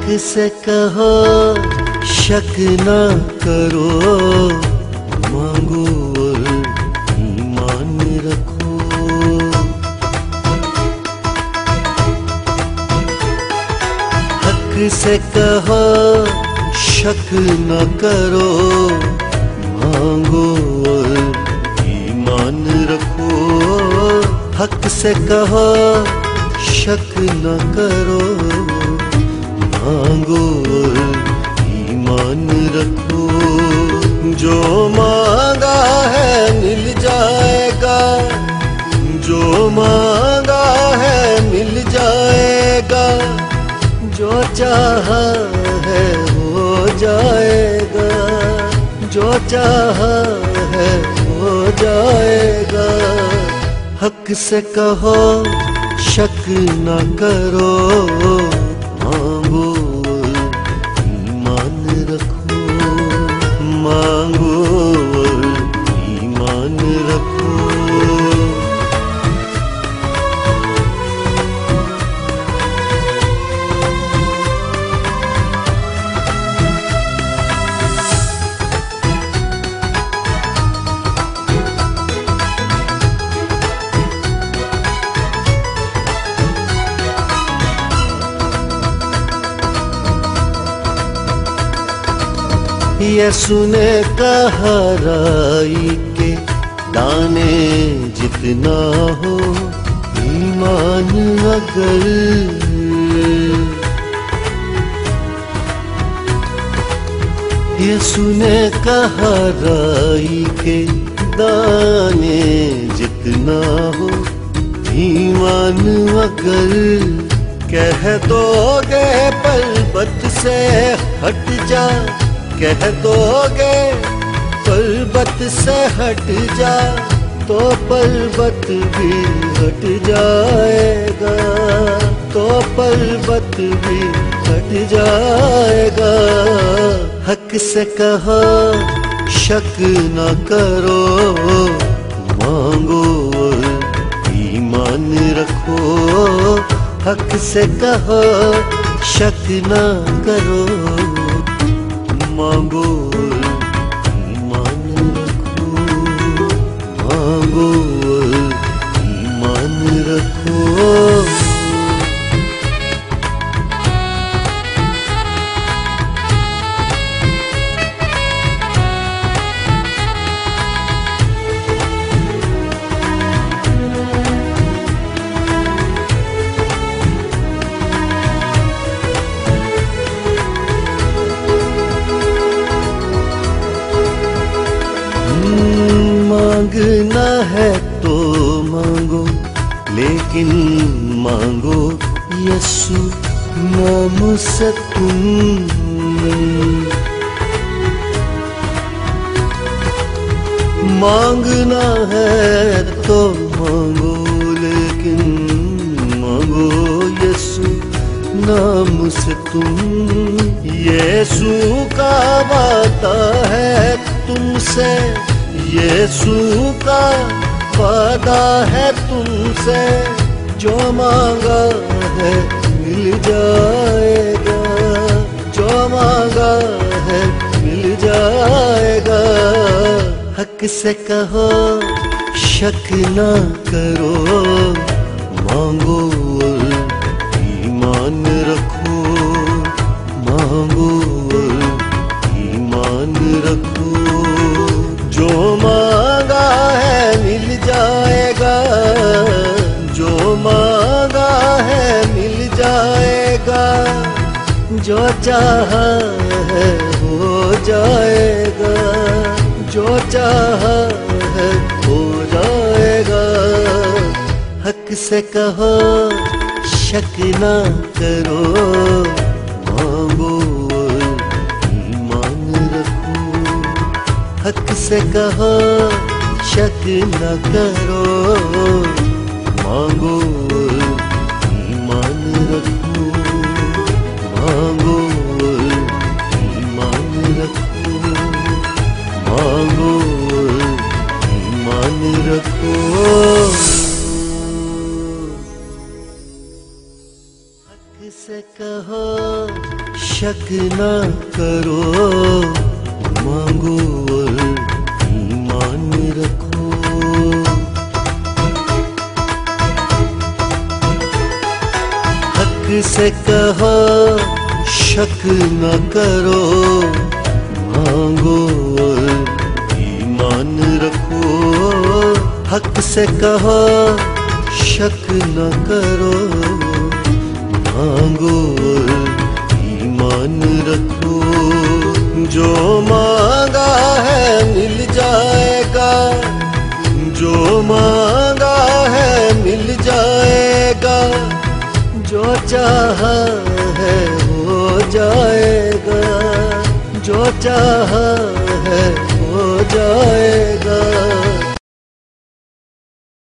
से कहो शक ना करो, मांगो और ईमान रखो। हक से कहो शक न करो, मांगो और ईमान रखो। हक से कहो शक न करो, मांगो और ईमान रखो। जो मांगा है मिल जाएगा, जो मांगा है मिल जाएगा। जो चाहा है हो जाएगा, जो चाहा है हो जाएगा। हक से कहो शक न करो, मांगो ईमान रखो, मांगो ईमान रखो। यीशु ने कहा राई के दाने जितना हो ईमान अगर। यीशु ने कहा राई के दाने जितना हो ईमान अगर। कह दोगे पर्वत से हट जा, कह दोगे पर्वत से हट जा, तो पर्वत भी हट जाएगा, तो पर्वत भी हट जाएगा। हक से कहो शक न करो, मांगो और ईमान रखो। हक से कहो शक न करो, मांगो ईमान रखो, मांगो ईमान रखो। मांगना है तो मांगो, लेकिन मांगो यीशु नाम से तुम। मांगना है तो मांगो, लेकिन मांगो यीशु नाम से तुम। यीशु का वादा है तुमसे, यीशु का वादा है तुमसे। जो मांगा है मिल जाएगा, जो मांगा है मिल जाएगा। हक से कहो शक न करो, मांगो और ईमान रखो, मांगो और ईमान रखो। जो मांगा है मिल जाएगा, जो मांगा है मिल जाएगा। जो चाहा है हो जाएगा, जो चाहा है हो जाएगा। हक से कहो शक न करो, मांगो और ईमान रखो। हक से कहो शक न करो, मांगो और ईमान रखो, मांगो और ईमान रखो, मांगो और ईमान रखो। हक से कहो शक ना करो, मांगो और ईमान रखो। हक से कहो शक ना करो, मांगो और ईमान रखो। हक से कहो शक न करो, मांगो और ईमान रखो। जो मांगा है मिल जाएगा, जो मांगा है मिल जाएगा। जो चाहा है हो जाएगा, जो चाहा